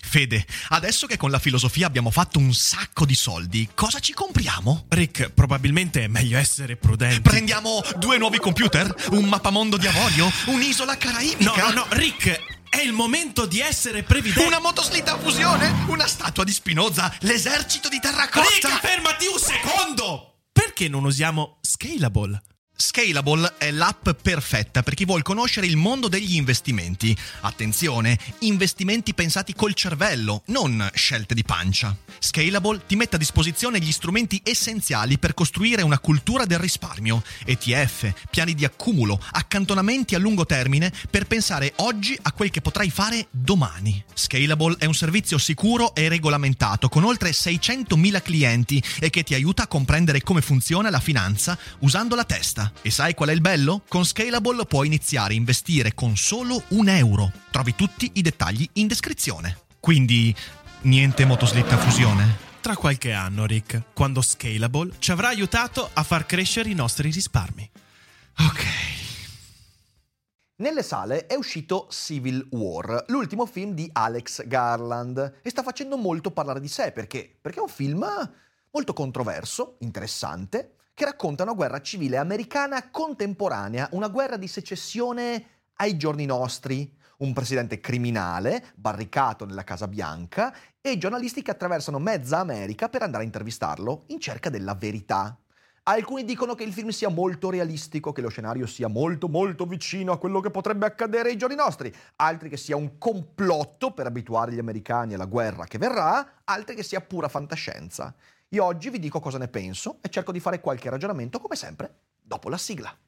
Fede, adesso che con la filosofia abbiamo fatto un sacco di soldi, cosa ci compriamo? Rick, probabilmente è meglio essere prudenti. Prendiamo 2 nuovi computer? Un mappamondo di avorio? Un'isola caraibica? No, Rick, è il momento di essere previdenti. Una motoslitta a fusione? Una statua di Spinoza? L'esercito di terracotta? Rick, fermati un secondo! Perché non usiamo Scalable? Scalable è l'app perfetta per chi vuol conoscere il mondo degli investimenti. Attenzione, investimenti pensati col cervello, non scelte di pancia. Scalable ti mette a disposizione gli strumenti essenziali per costruire una cultura del risparmio, ETF, piani di accumulo, accantonamenti a lungo termine per pensare oggi a quel che potrai fare domani. Scalable è un servizio sicuro e regolamentato con oltre 600.000 clienti e che ti aiuta a comprendere come funziona la finanza usando la testa. E sai qual è il bello? Con Scalable puoi iniziare a investire con solo €1. Trovi tutti i dettagli in descrizione. Quindi, niente motoslitta a fusione? Tra qualche anno, Rick, quando Scalable ci avrà aiutato a far crescere i nostri risparmi. Ok. Nelle sale è uscito Civil War, l'ultimo film di Alex Garland, e sta facendo molto parlare di sé. Perché? Perché è un film molto controverso, interessante, che racconta una guerra civile americana contemporanea, una guerra di secessione ai giorni nostri, un presidente criminale barricato nella Casa Bianca e giornalisti che attraversano mezza America per andare a intervistarlo in cerca della verità. Alcuni dicono che il film sia molto realistico, che lo scenario sia molto molto vicino a quello che potrebbe accadere ai giorni nostri, altri che sia un complotto per abituare gli americani alla guerra che verrà, altri che sia pura fantascienza. Io oggi vi dico cosa ne penso e cerco di fare qualche ragionamento, come sempre, dopo la sigla.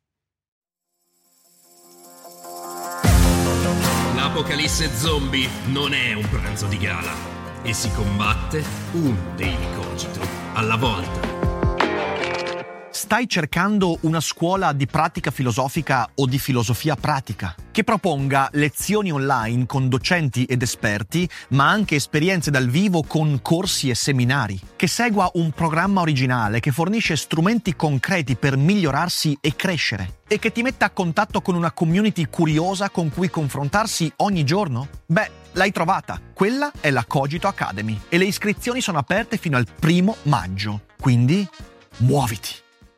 L'apocalisse zombie non è un pranzo di gala e si combatte un daily cogito alla volta. Stai cercando una scuola di pratica filosofica o di filosofia pratica che proponga lezioni online con docenti ed esperti, ma anche esperienze dal vivo con corsi e seminari, che segua un programma originale che fornisce strumenti concreti per migliorarsi e crescere e che ti metta a contatto con una community curiosa con cui confrontarsi ogni giorno? Beh, l'hai trovata. Quella è la Cogito Academy e le iscrizioni sono aperte fino al 1° maggio. Quindi, muoviti!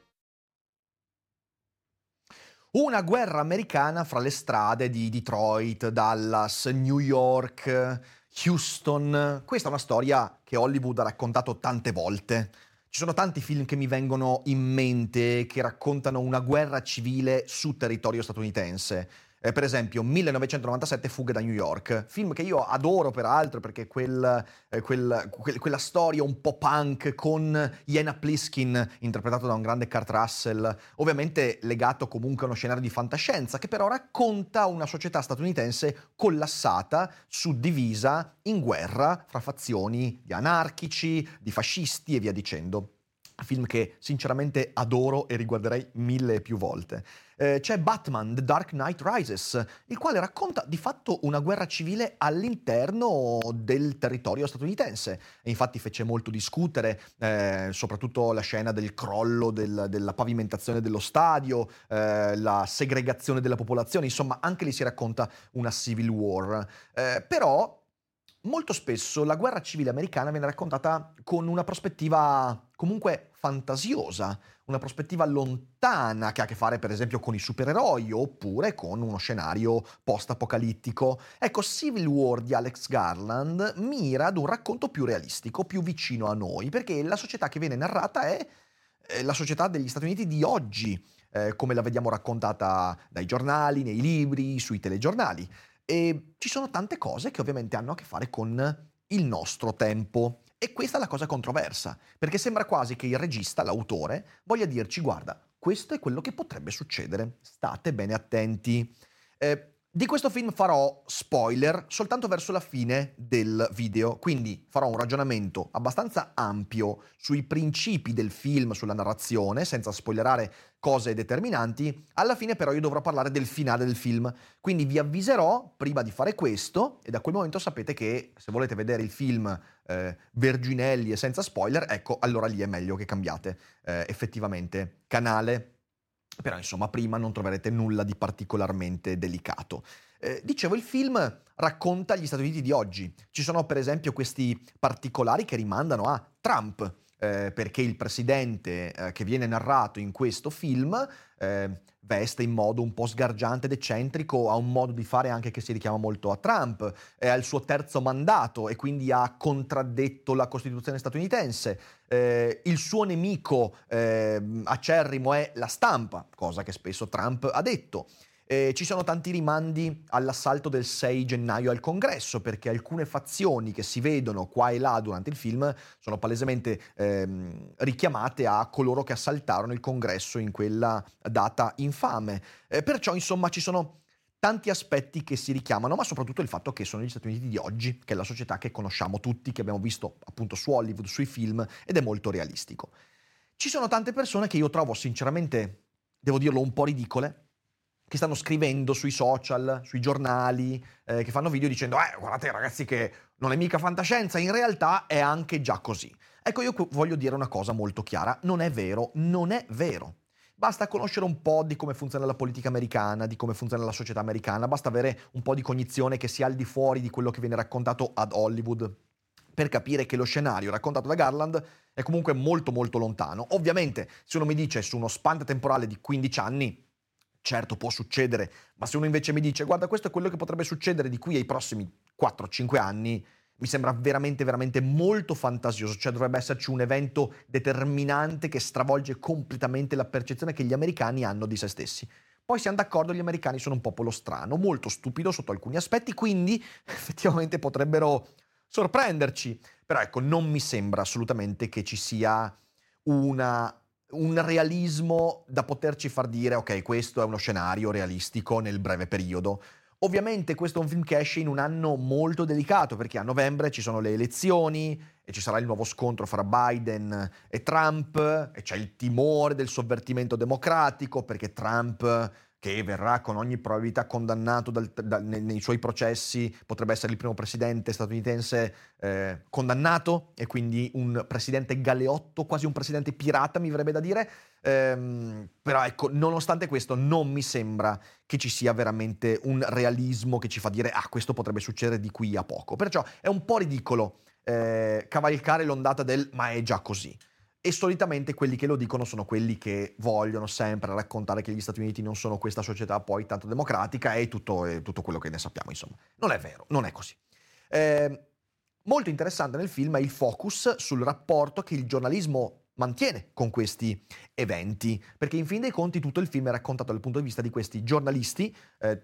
Una guerra americana fra le strade di Detroit, Dallas, New York, Houston. Questa è una storia che Hollywood ha raccontato tante volte. Ci sono tanti film che mi vengono in mente che raccontano una guerra civile su territorio statunitense. Per esempio, 1997 Fuga da New York, film che io adoro peraltro perché quella storia un po' punk con Ian Pliskin, interpretato da un grande Kurt Russell, ovviamente legato comunque a uno scenario di fantascienza, che però racconta una società statunitense collassata, suddivisa in guerra fra fazioni di anarchici, di fascisti e via dicendo. Film che sinceramente adoro e riguarderei 1000 e più volte. C'è Batman, The Dark Knight Rises, il quale racconta di fatto una guerra civile all'interno del territorio statunitense. E infatti fece molto discutere, soprattutto la scena del crollo della pavimentazione dello stadio, la segregazione della popolazione, insomma anche lì si racconta una civil war. Però molto spesso la guerra civile americana viene raccontata con una prospettiva comunque fantasiosa, una prospettiva lontana che ha a che fare per esempio con i supereroi oppure con uno scenario post-apocalittico. Ecco, Civil War di Alex Garland mira ad un racconto più realistico, più vicino a noi, perché la società che viene narrata è la società degli Stati Uniti di oggi, come la vediamo raccontata dai giornali, nei libri, sui telegiornali. E ci sono tante cose che ovviamente hanno a che fare con il nostro tempo. E questa è la cosa controversa, perché sembra quasi che il regista, l'autore, voglia dirci: guarda, questo è quello che potrebbe succedere, state bene attenti. Di questo film farò spoiler soltanto verso la fine del video, quindi farò un ragionamento abbastanza ampio sui principi del film, sulla narrazione, senza spoilerare cose determinanti. Alla fine però io dovrò parlare del finale del film, quindi vi avviserò prima di fare questo e da quel momento sapete che se volete vedere il film verginelli e senza spoiler, ecco, allora lì è meglio che cambiate effettivamente canale. Però insomma prima non troverete nulla di particolarmente delicato. Dicevo, il film racconta gli Stati Uniti di oggi. Ci sono per esempio questi particolari che rimandano a Trump, perché il presidente che viene narrato in questo film veste in modo un po' sgargiante ed eccentrico, ha un modo di fare anche che si richiama molto a Trump, è al suo terzo mandato e quindi ha contraddetto la Costituzione statunitense. Il suo nemico acerrimo è la stampa, cosa che spesso Trump ha detto. Ci sono tanti rimandi all'assalto del 6 gennaio al Congresso, perché alcune fazioni che si vedono qua e là durante il film sono palesemente richiamate a coloro che assaltarono il Congresso in quella data infame. Perciò, insomma, ci sono tanti aspetti che si richiamano, ma soprattutto il fatto che sono gli Stati Uniti di oggi, che è la società che conosciamo tutti, che abbiamo visto appunto su Hollywood, sui film, ed è molto realistico. Ci sono tante persone che io trovo sinceramente, devo dirlo, un po' ridicole, che stanno scrivendo sui social, sui giornali, che fanno video dicendo guardate ragazzi che non è mica fantascienza, in realtà è anche già così. Ecco, io voglio dire una cosa molto chiara, non è vero, non è vero. Basta conoscere un po' di come funziona la politica americana, di come funziona la società americana, basta avere un po' di cognizione che sia al di fuori di quello che viene raccontato ad Hollywood per capire che lo scenario raccontato da Garland è comunque molto molto lontano. Ovviamente, se uno mi dice su uno span temporale di 15 anni, certo, può succedere, ma se uno invece mi dice guarda, questo è quello che potrebbe succedere di qui ai prossimi 4-5 anni, mi sembra veramente, veramente molto fantasioso. Cioè dovrebbe esserci un evento determinante che stravolge completamente la percezione che gli americani hanno di se stessi. Poi siamo d'accordo, gli americani sono un popolo strano, molto stupido sotto alcuni aspetti, quindi effettivamente potrebbero sorprenderci. Però ecco, non mi sembra assolutamente che ci sia un realismo da poterci far dire ok, questo è uno scenario realistico nel breve periodo. Ovviamente questo è un film che esce in un anno molto delicato, perché a novembre ci sono le elezioni e ci sarà il nuovo scontro fra Biden e Trump e c'è il timore del sovvertimento democratico, perché Trump, che verrà con ogni probabilità condannato nei suoi processi, potrebbe essere il primo presidente statunitense condannato, e quindi un presidente galeotto, quasi un presidente pirata, mi verrebbe da dire. Però ecco, nonostante questo non mi sembra che ci sia veramente un realismo che ci fa dire questo potrebbe succedere di qui a poco. Perciò è un po' ridicolo cavalcare l'ondata del ma è già così. E solitamente quelli che lo dicono sono quelli che vogliono sempre raccontare che gli Stati Uniti non sono questa società poi tanto democratica e tutto quello che ne sappiamo, insomma. Non è vero, non è così. Molto interessante nel film è il focus sul rapporto che il giornalismo mantiene con questi eventi, perché in fin dei conti tutto il film è raccontato dal punto di vista di questi giornalisti,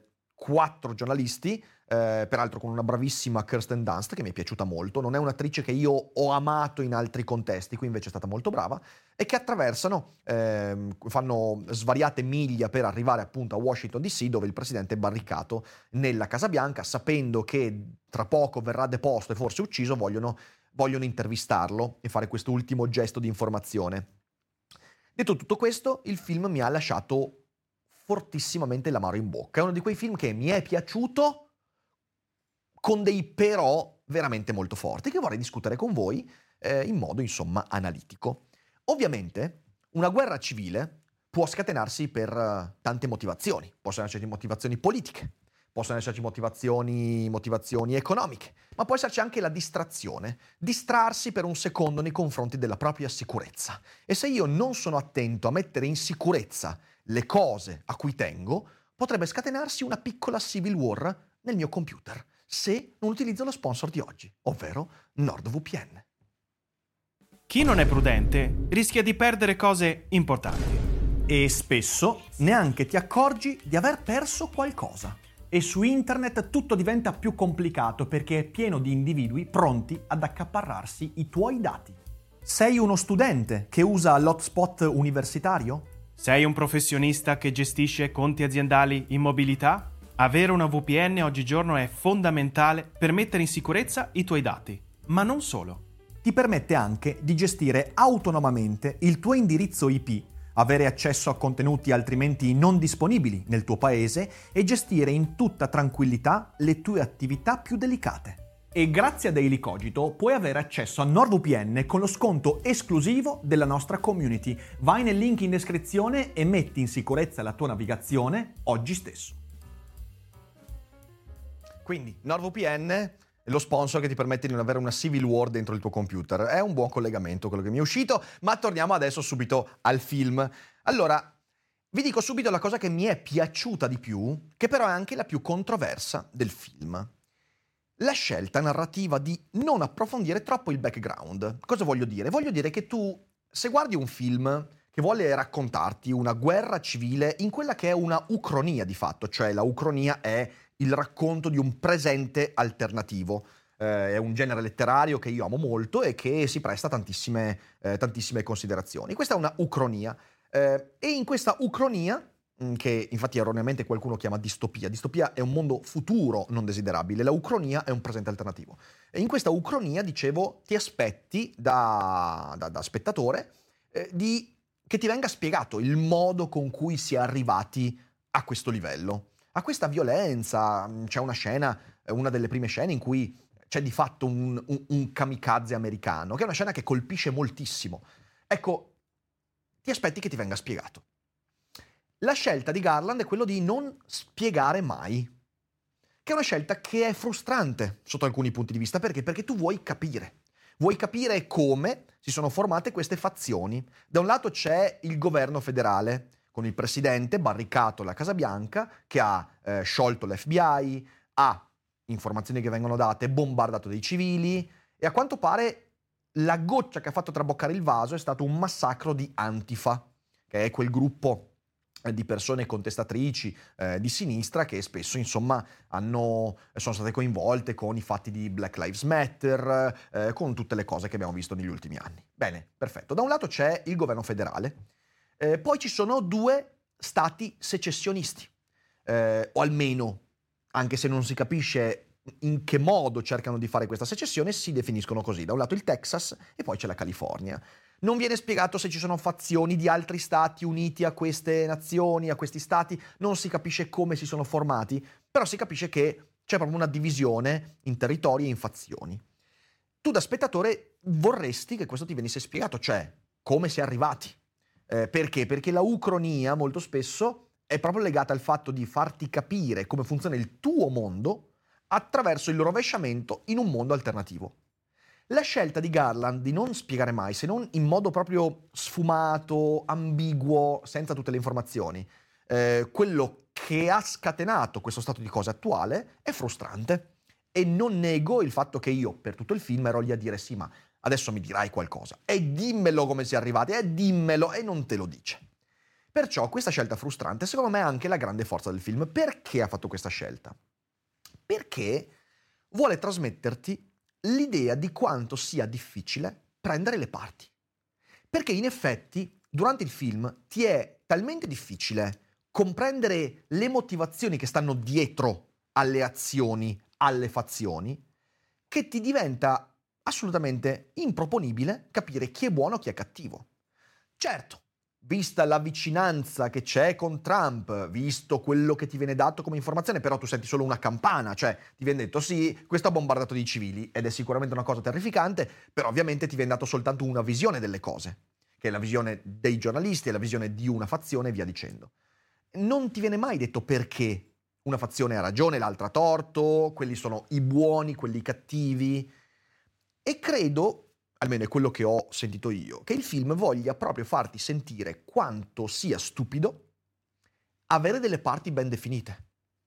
4 giornalisti, peraltro con una bravissima Kirsten Dunst che mi è piaciuta molto. Non è un'attrice che io ho amato in altri contesti, qui invece è stata molto brava, e che attraversano, fanno svariate miglia per arrivare appunto a Washington DC, dove il presidente è barricato nella Casa Bianca, sapendo che tra poco verrà deposto e forse ucciso, vogliono intervistarlo e fare questo ultimo gesto di informazione. Detto tutto questo, il film mi ha lasciato fortissimamente l'amaro in bocca. È uno di quei film che mi è piaciuto con dei però veramente molto forti, che vorrei discutere con voi in modo, insomma, analitico. Ovviamente, una guerra civile può scatenarsi per tante motivazioni. Possono esserci motivazioni politiche, possono esserci motivazioni economiche, ma può esserci anche la distrazione, distrarsi per un secondo nei confronti della propria sicurezza. E se io non sono attento a mettere in sicurezza le cose a cui tengo, potrebbe scatenarsi una piccola civil war nel mio computer, se non utilizzo lo sponsor di oggi, ovvero NordVPN. Chi non è prudente rischia di perdere cose importanti. E spesso neanche ti accorgi di aver perso qualcosa. E su internet tutto diventa più complicato perché è pieno di individui pronti ad accaparrarsi i tuoi dati. Sei uno studente che usa l'hotspot universitario? Sei un professionista che gestisce conti aziendali in mobilità? Avere una VPN oggigiorno è fondamentale per mettere in sicurezza i tuoi dati. Ma non solo. Ti permette anche di gestire autonomamente il tuo indirizzo IP, avere accesso a contenuti altrimenti non disponibili nel tuo paese e gestire in tutta tranquillità le tue attività più delicate. E grazie a Daily Cogito puoi avere accesso a NordVPN con lo sconto esclusivo della nostra community. Vai nel link in descrizione e metti in sicurezza la tua navigazione oggi stesso. Quindi NordVPN è lo sponsor che ti permette di non avere una civil war dentro il tuo computer. È un buon collegamento quello che mi è uscito, ma torniamo adesso subito al film. Allora, vi dico subito la cosa che mi è piaciuta di più, che però è anche la più controversa del film. La scelta narrativa di non approfondire troppo il background. Cosa voglio dire? Voglio dire che tu, se guardi un film che vuole raccontarti una guerra civile in quella che è una ucronia di fatto, cioè la ucronia è il racconto di un presente alternativo. È un genere letterario che io amo molto e che si presta a tantissime considerazioni. Questa è una ucronia. E in questa ucronia, che infatti erroneamente qualcuno chiama distopia è un mondo futuro non desiderabile, la ucronia è un presente alternativo. E in questa ucronia, dicevo, ti aspetti da spettatore che ti venga spiegato il modo con cui si è arrivati a questo livello, a questa violenza. C'è una scena, una delle prime scene in cui c'è di fatto un kamikaze americano, che è una scena che colpisce moltissimo. Ecco, ti aspetti che ti venga spiegato. La scelta di Garland è quello di non spiegare mai, che è una scelta che è frustrante sotto alcuni punti di vista. Perché? Perché tu vuoi capire come si sono formate queste fazioni. Da un lato c'è il governo federale, con il presidente barricato alla Casa Bianca, che ha sciolto l'FBI, ha informazioni che vengono date, bombardato dei civili, e a quanto pare la goccia che ha fatto traboccare il vaso è stato un massacro di Antifa, che è quel gruppo di persone contestatrici di sinistra che spesso, insomma, sono state coinvolte con i fatti di Black Lives Matter, con tutte le cose che abbiamo visto negli ultimi anni. Bene, perfetto. Da un lato c'è il governo federale, poi ci sono 2 stati secessionisti, o almeno, anche se non si capisce in che modo cercano di fare questa secessione, si definiscono così. Da un lato il Texas e poi c'è la California. Non viene spiegato se ci sono fazioni di altri stati uniti a queste nazioni, a questi stati, non si capisce come si sono formati, però si capisce che c'è proprio una divisione in territori e in fazioni. Tu da spettatore vorresti che questo ti venisse spiegato, cioè come si è arrivati. Perché? Perché la ucronia molto spesso è proprio legata al fatto di farti capire come funziona il tuo mondo attraverso il rovesciamento in un mondo alternativo. La scelta di Garland di non spiegare mai, se non in modo proprio sfumato, ambiguo, senza tutte le informazioni, quello che ha scatenato questo stato di cose attuale, è frustrante. E non nego il fatto che io per tutto il film ero lì a dire sì, ma adesso mi dirai qualcosa, e dimmelo come si è arrivati, e dimmelo, e non te lo dice. Perciò questa scelta frustrante secondo me è anche la grande forza del film. Perché ha fatto questa scelta? Perché vuole trasmetterti l'idea di quanto sia difficile prendere le parti. Perché in effetti durante il film ti è talmente difficile comprendere le motivazioni che stanno dietro alle azioni, alle fazioni, che ti diventa assolutamente improponibile capire chi è buono e chi è cattivo. Certo, vista la vicinanza che c'è con Trump, visto quello che ti viene dato come informazione, però tu senti solo una campana, cioè ti viene detto sì, questo ha bombardato dei civili, ed è sicuramente una cosa terrificante, però ovviamente ti viene dato soltanto una visione delle cose, che è la visione dei giornalisti, è la visione di una fazione e via dicendo. Non ti viene mai detto perché una fazione ha ragione, l'altra ha torto, quelli sono i buoni, quelli i cattivi, e credo, almeno è quello che ho sentito io, che il film voglia proprio farti sentire quanto sia stupido avere delle parti ben definite.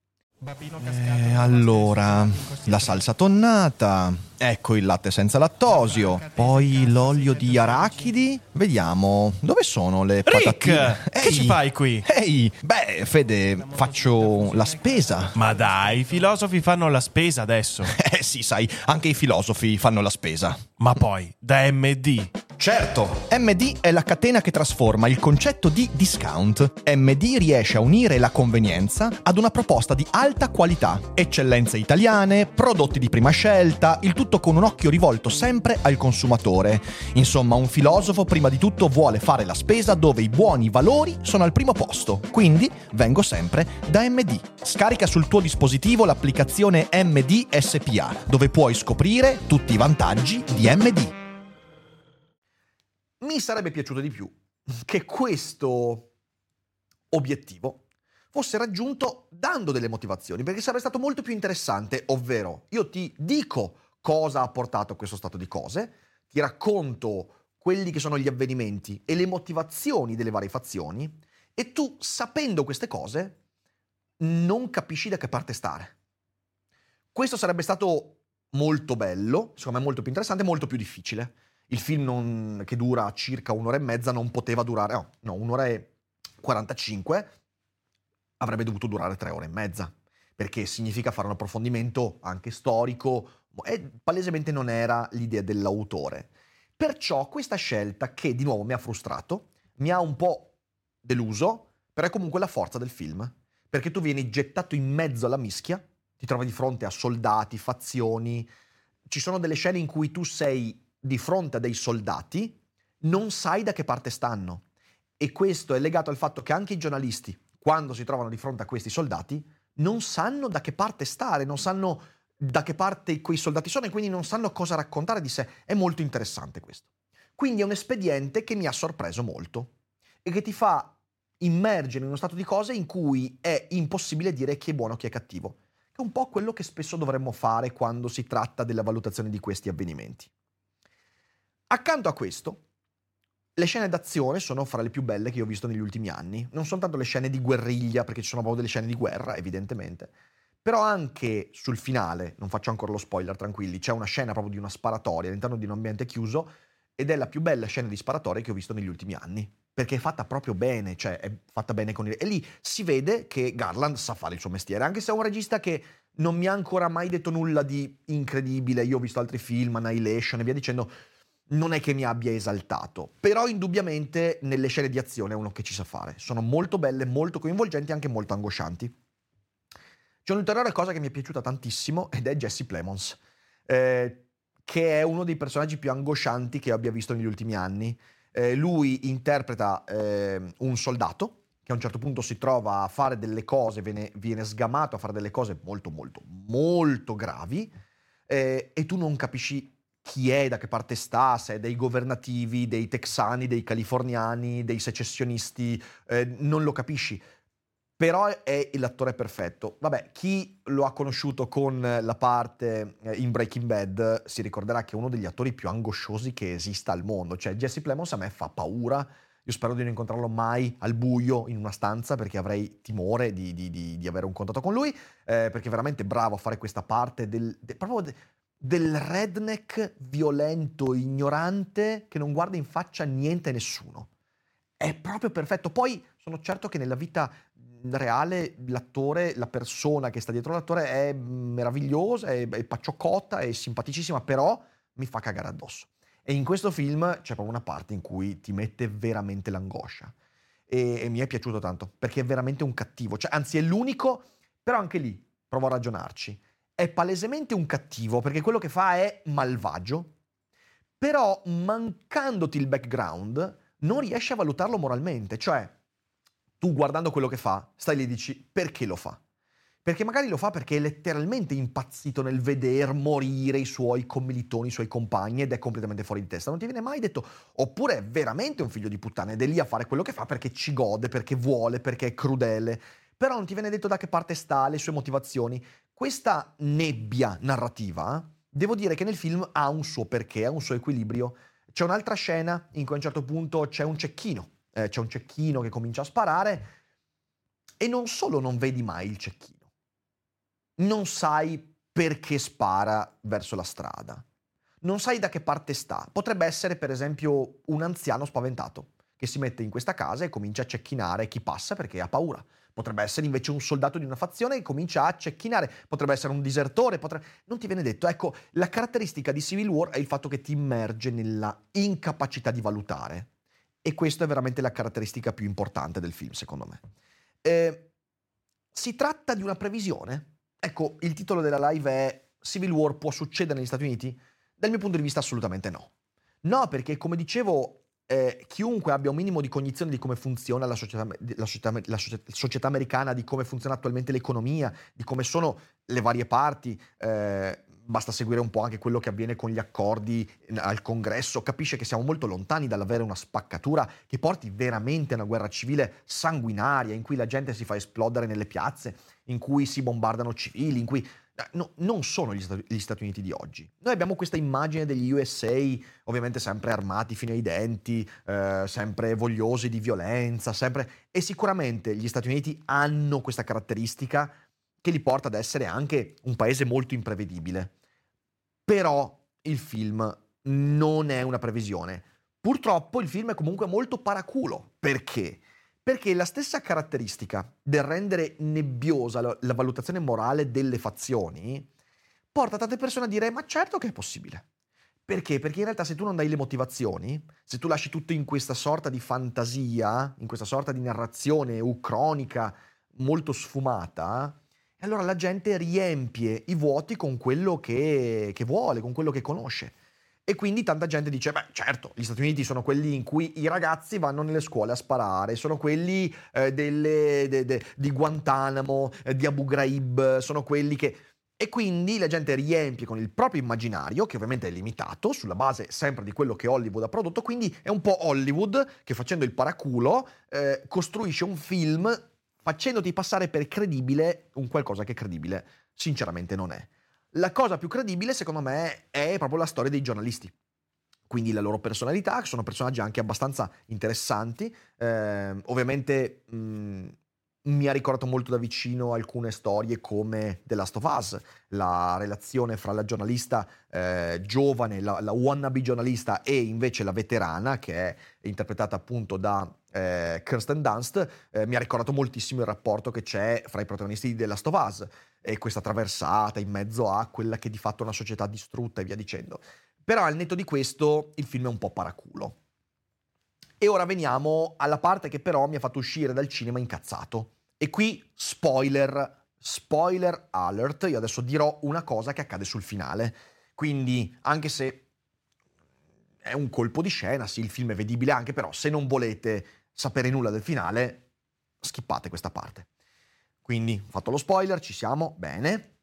Allora, la salsa tonnata, ecco il latte senza lattosio, poi l'olio di arachidi. Vediamo, dove sono le patatine? Rick, che ci fai qui? Ehi, beh, Fede, faccio la spesa. Ma dai, i filosofi fanno la spesa adesso. Sì, sai, anche i filosofi fanno la spesa. Ma poi, da MD. Certo, MD è la catena che trasforma il concetto di discount. MD riesce a unire la convenienza ad una proposta di alta qualità, eccellenze italiane, prodotti di prima scelta, il tutto con un occhio rivolto sempre al consumatore. Insomma, un filosofo prima di tutto vuole fare la spesa dove i buoni valori sono al primo posto. Quindi vengo sempre da MD. Scarica sul tuo dispositivo l'applicazione MD SPA, dove puoi scoprire tutti i vantaggi di MD. Mi sarebbe piaciuto di più che questo obiettivo fosse raggiunto dando delle motivazioni, perché sarebbe stato molto più interessante, ovvero io ti dico cosa ha portato a questo stato di cose, ti racconto quelli che sono gli avvenimenti e le motivazioni delle varie fazioni, e tu, sapendo queste cose, non capisci da che parte stare. Questo sarebbe stato molto bello, secondo me molto più interessante, molto più difficile. Il film che dura circa un'ora e mezza non poteva durare, un'ora e 45, avrebbe dovuto durare 3 ore e mezza, perché significa fare un approfondimento anche storico, e palesemente non era l'idea dell'autore. Perciò questa scelta, che di nuovo mi ha frustrato, mi ha un po' deluso, però è comunque la forza del film, perché tu vieni gettato in mezzo alla mischia, ti trovi di fronte a soldati, fazioni, ci sono delle scene in cui tu sei di fronte a dei soldati, non sai da che parte stanno, e questo è legato al fatto che anche i giornalisti, quando si trovano di fronte a questi soldati, non sanno da che parte stare, non sanno da che parte quei soldati sono, e quindi non sanno cosa raccontare di sé. È molto interessante questo. Quindi è un espediente che mi ha sorpreso molto e che ti fa immergere in uno stato di cose in cui è impossibile dire chi è buono e chi è cattivo, che è un po' quello che spesso dovremmo fare quando si tratta della valutazione di questi avvenimenti. Accanto a questo, le scene d'azione sono fra le più belle che io ho visto negli ultimi anni. Non sono tanto le scene di guerriglia, perché ci sono proprio delle scene di guerra, evidentemente, però anche sul finale, non faccio ancora lo spoiler, tranquilli, c'è una scena proprio di una sparatoria all'interno di un ambiente chiuso, ed è la più bella scena di sparatoria che ho visto negli ultimi anni, perché è fatta proprio bene, cioè è fatta bene con e lì si vede che Garland sa fare il suo mestiere, anche se è un regista che non mi ha ancora mai detto nulla di incredibile. Io ho visto altri film, Annihilation e via dicendo, non è che mi abbia esaltato, però indubbiamente nelle scene di azione è uno che ci sa fare. Sono molto belle, molto coinvolgenti e anche molto angoscianti. C'è un'ulteriore cosa che mi è piaciuta tantissimo ed è Jesse Plemons, che è uno dei personaggi più angoscianti che abbia visto negli ultimi anni. Lui interpreta un soldato che a un certo punto si trova a fare delle cose, viene sgamato a fare delle cose molto molto molto gravi, e tu non capisci chi è, da che parte sta, se è dei governativi, dei texani, dei californiani, dei secessionisti, non lo capisci. Però è l'attore perfetto. Vabbè, chi lo ha conosciuto con la parte in Breaking Bad si ricorderà che è uno degli attori più angosciosi che esista al mondo. Cioè, Jesse Plemons a me fa paura. Io spero di non incontrarlo mai al buio in una stanza, perché avrei timore di avere un contatto con lui, perché è veramente bravo a fare questa parte del redneck violento, ignorante, che non guarda in faccia niente a nessuno. È proprio perfetto. Poi sono certo che nella vita reale l'attore, la persona che sta dietro l'attore è meravigliosa, è paccioccota, è simpaticissima, però mi fa cagare addosso. E in questo film c'è proprio una parte in cui ti mette veramente l'angoscia. E mi è piaciuto tanto, perché è veramente un cattivo. Cioè, anzi, è l'unico, però anche lì, provo a ragionarci. È palesemente un cattivo, perché quello che fa è malvagio, però mancandoti il background non riesci a valutarlo moralmente. Cioè, tu guardando quello che fa, stai lì e dici, perché lo fa? Perché magari lo fa perché è letteralmente impazzito nel veder morire i suoi commilitoni, i suoi compagni, ed è completamente fuori di testa. Non ti viene mai detto, oppure è veramente un figlio di puttana ed è lì a fare quello che fa perché ci gode, perché vuole, perché è crudele. Però non ti viene detto da che parte sta, le sue motivazioni. Questa nebbia narrativa, devo dire che nel film ha un suo perché, ha un suo equilibrio. C'è un'altra scena in cui a un certo punto c'è un cecchino che comincia a sparare, e non solo non vedi mai il cecchino, non sai perché spara verso la strada, non sai da che parte sta. Potrebbe essere, per esempio, un anziano spaventato che si mette in questa casa e comincia a cecchinare chi passa perché ha paura. Potrebbe essere invece un soldato di una fazione che comincia a cecchinare, potrebbe essere un disertore, non ti viene detto. Ecco, la caratteristica di Civil War è il fatto che ti immerge nella incapacità di valutare, e questa è veramente la caratteristica più importante del film, secondo me. Si tratta di una previsione? Ecco, il titolo della live è Civil War può succedere negli Stati Uniti? Dal mio punto di vista assolutamente no. No, perché come dicevo, chiunque abbia un minimo di cognizione di come funziona la società americana, di come funziona attualmente l'economia, di come sono le varie parti, basta seguire un po' anche quello che avviene con gli accordi al Congresso, capisce che siamo molto lontani dall'avere una spaccatura che porti veramente a una guerra civile sanguinaria, in cui la gente si fa esplodere nelle piazze, in cui si bombardano civili, in cui... No, non sono gli Stati Uniti di oggi. Noi abbiamo questa immagine degli USA, ovviamente sempre armati fino ai denti, sempre vogliosi di violenza, sempre... E sicuramente gli Stati Uniti hanno questa caratteristica che li porta ad essere anche un paese molto imprevedibile. Però il film non è una previsione. Purtroppo il film è comunque molto paraculo. Perché? Perché la stessa caratteristica del rendere nebbiosa la valutazione morale delle fazioni porta tante persone a dire ma certo che è possibile. Perché? Perché in realtà se tu non dai le motivazioni, se tu lasci tutto in questa sorta di fantasia, in questa sorta di narrazione ucronica molto sfumata, allora la gente riempie i vuoti con quello che vuole, con quello che conosce. E quindi tanta gente dice, beh certo, gli Stati Uniti sono quelli in cui i ragazzi vanno nelle scuole a sparare, sono quelli di Guantanamo, di Abu Ghraib, sono quelli che... E quindi la gente riempie con il proprio immaginario, che ovviamente è limitato, sulla base sempre di quello che Hollywood ha prodotto, quindi è un po' Hollywood che facendo il paraculo costruisce un film facendoti passare per credibile un qualcosa che credibile sinceramente non è. La cosa più credibile, secondo me, è proprio la storia dei giornalisti. Quindi la loro personalità, che sono personaggi anche abbastanza interessanti. Ovviamente mi ha ricordato molto da vicino alcune storie come The Last of Us, la relazione fra la giornalista giovane, la wannabe giornalista, e invece la veterana, che è interpretata appunto da Kirsten Dunst. Mi ha ricordato moltissimo il rapporto che c'è fra i protagonisti di The Last of Us e questa traversata in mezzo a quella che di fatto è una società distrutta e via dicendo. Però al netto di questo il film è un po' paraculo. E ora veniamo alla parte che però mi ha fatto uscire dal cinema incazzato. E qui spoiler alert, io adesso dirò una cosa che accade sul finale. Quindi anche se è un colpo di scena, sì, il film è vedibile anche, però se non volete sapere nulla del finale, skippate questa parte. Quindi, fatto lo spoiler, ci siamo, bene.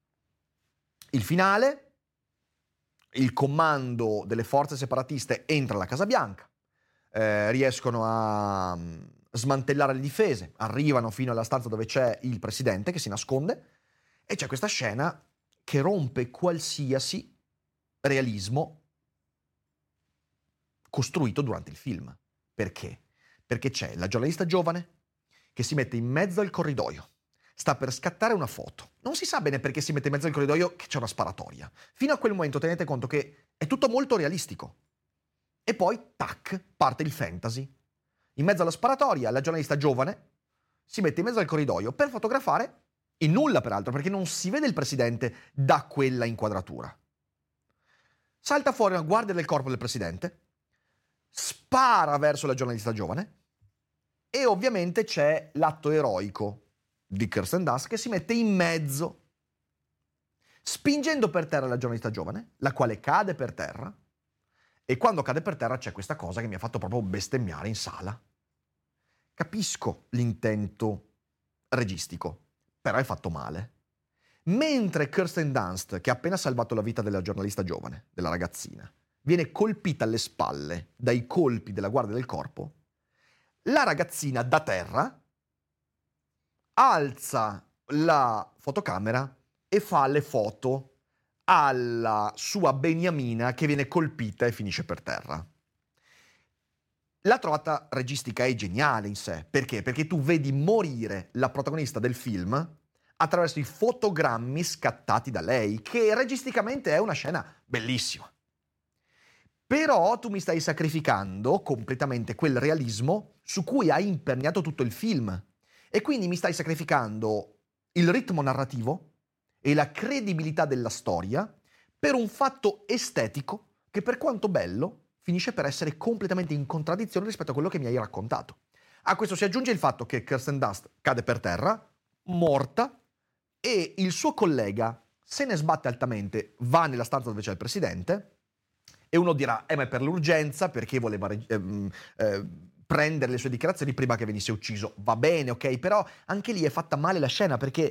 Il finale, il comando delle forze separatiste entra alla Casa Bianca, riescono a smantellare le difese, arrivano fino alla stanza dove c'è il presidente che si nasconde, e c'è questa scena che rompe qualsiasi realismo costruito durante il film. Perché? Perché c'è la giornalista giovane che si mette in mezzo al corridoio, sta per scattare una foto. Non si sa bene perché si mette in mezzo al corridoio, che c'è una sparatoria. Fino a quel momento tenete conto che è tutto molto realistico. E poi, tac, parte il fantasy. In mezzo alla sparatoria, la giornalista giovane si mette in mezzo al corridoio per fotografare il nulla, peraltro, perché non si vede il presidente da quella inquadratura. Salta fuori una guardia del corpo del presidente, spara verso la giornalista giovane, e ovviamente c'è l'atto eroico di Kirsten Dunst che si mette in mezzo, spingendo per terra la giornalista giovane, la quale cade per terra, e quando cade per terra c'è questa cosa che mi ha fatto proprio bestemmiare in sala. Capisco l'intento registico, però è fatto male. Mentre Kirsten Dunst, che ha appena salvato la vita della giornalista giovane, della ragazzina, viene colpita alle spalle dai colpi della guardia del corpo, la ragazzina da terra alza la fotocamera e fa le foto alla sua beniamina che viene colpita e finisce per terra. La trovata registica è geniale in sé. Perché? Perché tu vedi morire la protagonista del film attraverso i fotogrammi scattati da lei, che registicamente è una scena bellissima. Però tu mi stai sacrificando completamente quel realismo su cui hai imperniato tutto il film. E quindi mi stai sacrificando il ritmo narrativo e la credibilità della storia per un fatto estetico che, per quanto bello, finisce per essere completamente in contraddizione rispetto a quello che mi hai raccontato. A questo si aggiunge il fatto che Kirsten Dunst cade per terra, morta, e il suo collega se ne sbatte altamente, va nella stanza dove c'è il presidente, e uno dirà, ma è per l'urgenza, perché voleva prendere le sue dichiarazioni prima che venisse ucciso. Va bene, ok, però anche lì è fatta male la scena, perché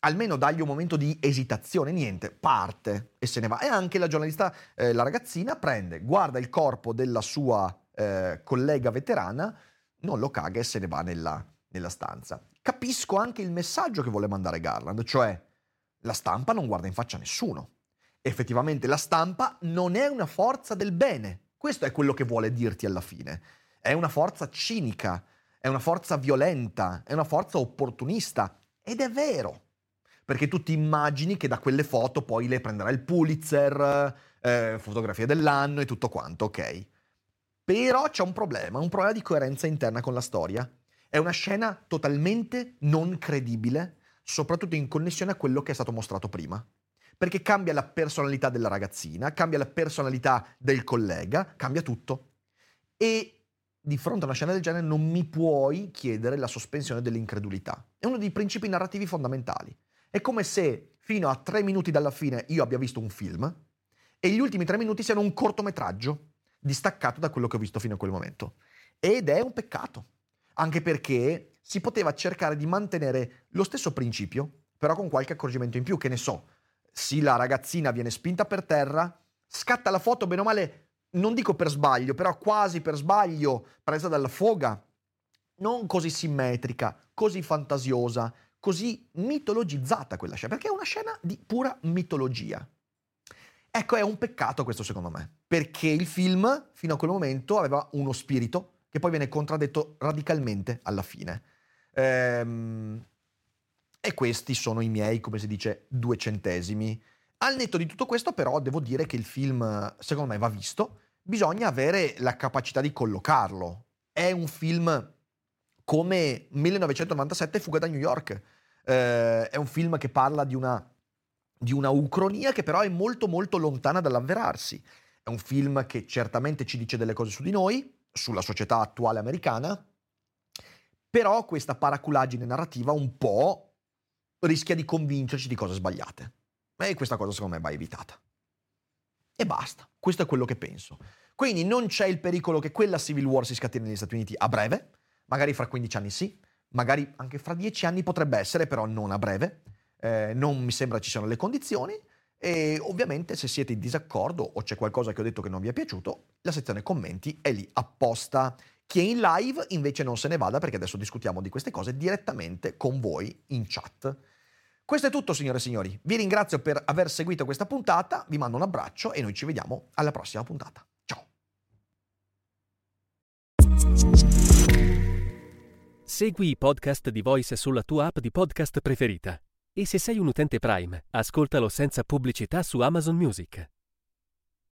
almeno dagli un momento di esitazione, niente, parte e se ne va. E anche la giornalista, la ragazzina, guarda il corpo della sua collega veterana, non lo caga e se ne va nella stanza. Capisco anche il messaggio che vuole mandare Garland, cioè la stampa non guarda in faccia a nessuno. Effettivamente la stampa non è una forza del bene. Questo è quello che vuole dirti alla fine. È una forza cinica, è una forza violenta, è una forza opportunista. Ed è vero. Perché tu ti immagini che da quelle foto poi le prenderà il Pulitzer, fotografia dell'anno e tutto quanto, ok? Però c'è un problema di coerenza interna con la storia. È una scena totalmente non credibile, soprattutto in connessione a quello che è stato mostrato prima. Perché cambia la personalità della ragazzina, cambia la personalità del collega, cambia tutto. E di fronte a una scena del genere non mi puoi chiedere la sospensione dell'incredulità. È uno dei principi narrativi fondamentali. È come se fino a 3 minuti dalla fine io abbia visto un film e gli ultimi 3 minuti siano un cortometraggio distaccato da quello che ho visto fino a quel momento. Ed è un peccato, anche perché si poteva cercare di mantenere lo stesso principio, però con qualche accorgimento in più, che ne so, sì, la ragazzina viene spinta per terra, scatta la foto bene o male, non dico per sbaglio, però quasi per sbaglio, presa dalla foga, non così simmetrica, così fantasiosa, così mitologizzata quella scena, perché è una scena di pura mitologia. Ecco, è un peccato questo secondo me, perché il film fino a quel momento aveva uno spirito che poi viene contraddetto radicalmente alla fine. E questi sono i miei, come si dice, 2 centesimi. Al netto di tutto questo però devo dire che il film secondo me va visto, bisogna avere la capacità di collocarlo. È un film come 1997 Fuga da New York, è un film che parla di una ucronia che però è molto molto lontana dall'avverarsi. È un film che certamente ci dice delle cose su di noi, sulla società attuale americana, però questa paraculaggine narrativa un po' rischia di convincerci di cose sbagliate. E questa cosa secondo me va evitata. E basta, questo è quello che penso. Quindi non c'è il pericolo che quella Civil War si scateni negli Stati Uniti a breve, magari fra 15 anni sì, magari anche fra 10 anni potrebbe essere, però non a breve. Non mi sembra ci siano le condizioni e ovviamente se siete in disaccordo o c'è qualcosa che ho detto che non vi è piaciuto, la sezione commenti è lì apposta. Chi è in live invece non se ne vada perché adesso discutiamo di queste cose direttamente con voi in chat. Questo è tutto signore e signori, vi ringrazio per aver seguito questa puntata, vi mando un abbraccio e noi ci vediamo alla prossima puntata. Ciao! Segui i podcast di Voice sulla tua app di podcast preferita. E se sei un utente Prime, ascoltalo senza pubblicità su Amazon Music.